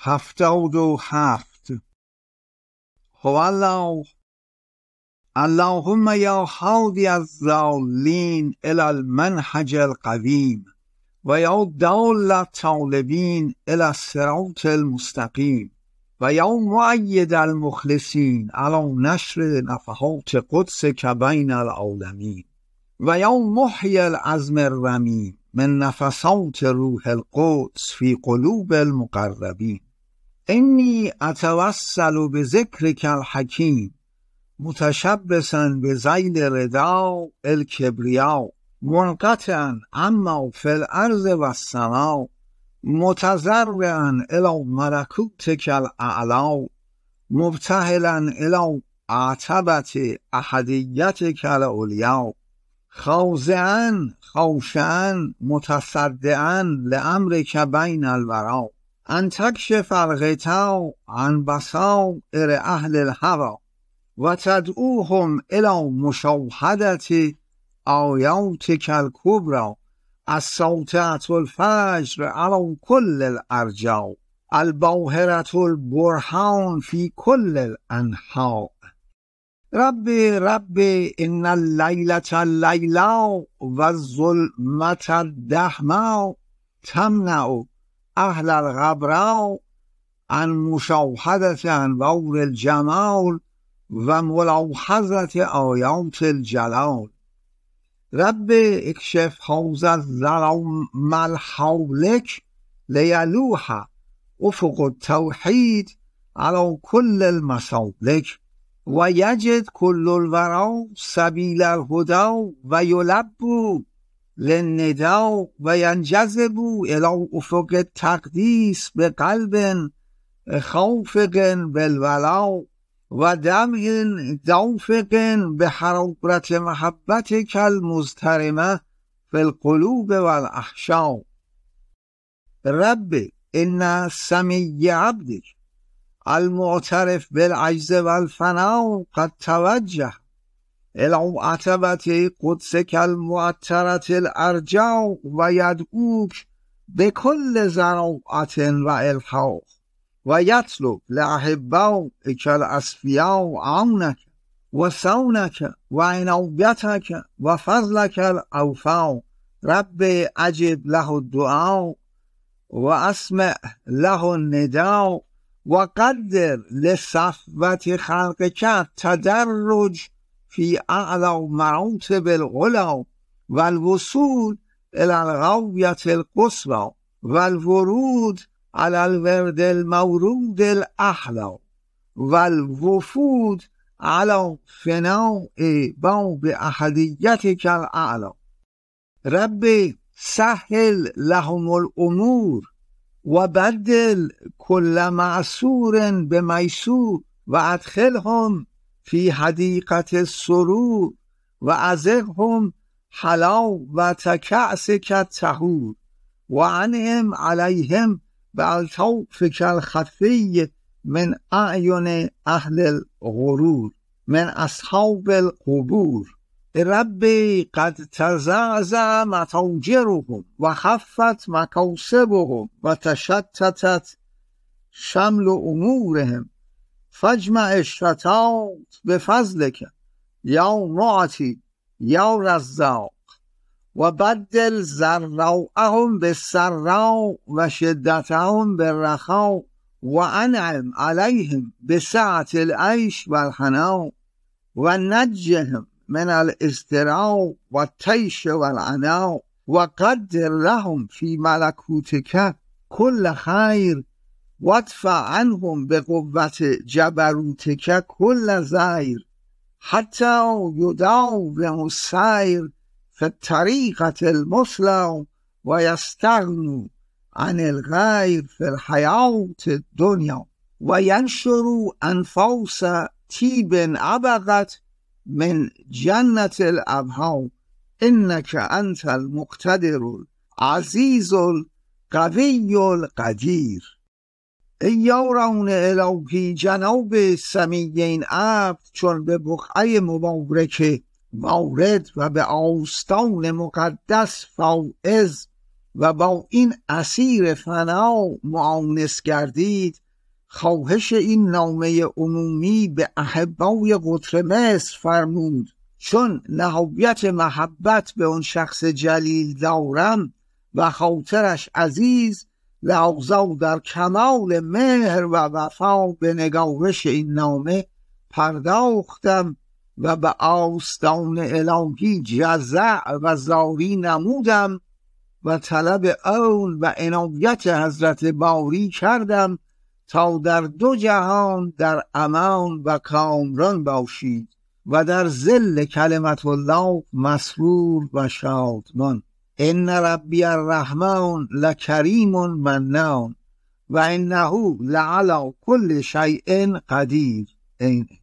77. هو الله. اللهم یا هادی الضالین الی المنهج القویم و یا دال الطالبین الی الصراط المستقیم و یا مؤید المخلصین علی نشر نفحات قدسک بین العالمین و یا محیی العظم الرمیم من نفسات روح القدس فی قلوب المقربین. انی اتوسل بذکرک الحکیم متشبثا بذیل رضا الکبریا منقطعا عما فی الارض و السماء متضرعا الی ملکوتک الاعلی مبتهلا الی عتبة احدیتک العلیا خاضعا خاشعا متصدعا لامرک بین الورا ان تکشف الغطاء عن بصائر اهل الهوى و تدعوهم الی مشاهدة آیاتک الکبری الساطعة الفجر علی کل الارجاء الباهرة البرهان فی کل الانحاء. رب ان اللیلة اللیلا و الظلمة الدهما تمنع اهل الغبراء عن مشاهدة انوار الجمال و ملاحظة آیات الجلال. رب اکشف هذا الظلام الحالک لیلوح افق التوحید على كل المسالک و یجد کل الورا سبیل الهدی و یلبو للنداء و ینجذب الی افق التقدیس بقلب خافق بالولا و دمع دافق بحرارة محبتک المضطرمة فی القلوب والاحشاء. رب ان سمی عبدک المعترف بالعجز والفناء قد توجه الی عتبة قدسک المعطرة الارجاء و یدعوک بكل ضراعة و الحاح و یطلب لأحبائک الاصفیاء عونک و صونک و عنایتک و فضلک الاوفی. رب اجب له الدعاء و اسمع له النداء و قدر لصفوة خلقک تدرج فی اعلی مراتب العلا و الوصول الى الغایة القصوى و الورود على الورد المورود الاحلى و الوفود على فناء باب احدیتک الاعلی. رب سهل لهم الامور و بدل كل معسور بمیسور و ادخلهم فی حدیقة السرور و ازغهم حلاوة کأسک الطهور و انعم علیهم بالطوفک الخفی من اعین اهل الغرور من اصحاب القبور. رب قد تزعزع متاجرهم و خفت مکاسبهم و تشتتت شمل امورهم فاجمع الشتات بفضلک یا معطی یا رزاق و بدل ضراءهم بالسراء و شدتهم بالرخاء و انعم علیهم بسعة العیش و الحناء و نجهم من الاضطراب و الطیش و العناء و قدر لهم فی ملکوتک کل خیر و ادفع عنهم بقوة جبروتک کل زیر حتی یداوم السیر فی الطریقة المثلی و یستغنوا عن الغیر فی الحیاة الدنیا و ینشروا انفاس طیب عبقت من جنة الابها انک انت المقتدر العزیز القوی القدیر. ای یاران الهی، جناب سمیع این عبد چون به بقعه مبارک وارد و به آستان مقدس فائز و با این اسیر فنا معانس گردید، خواهش این نامه عمومی به احبای قطر مصر فرمود. چون نهایت محبت به اون شخص جلیل دارم و خاطرش عزیز، لحظه در کمال مهر و وفا به نگارش این نامه پرداختم و به آستان الهی جزع و زاری نمودم و طلب اون و عنایت حضرت باری کردم تا در دو جهان در امان و کامران باشید و در ظل کلمت الله مسرور و شادمان. ان ربی الرحمن لکریم منان و انه لعلی کل شیء قدیر. این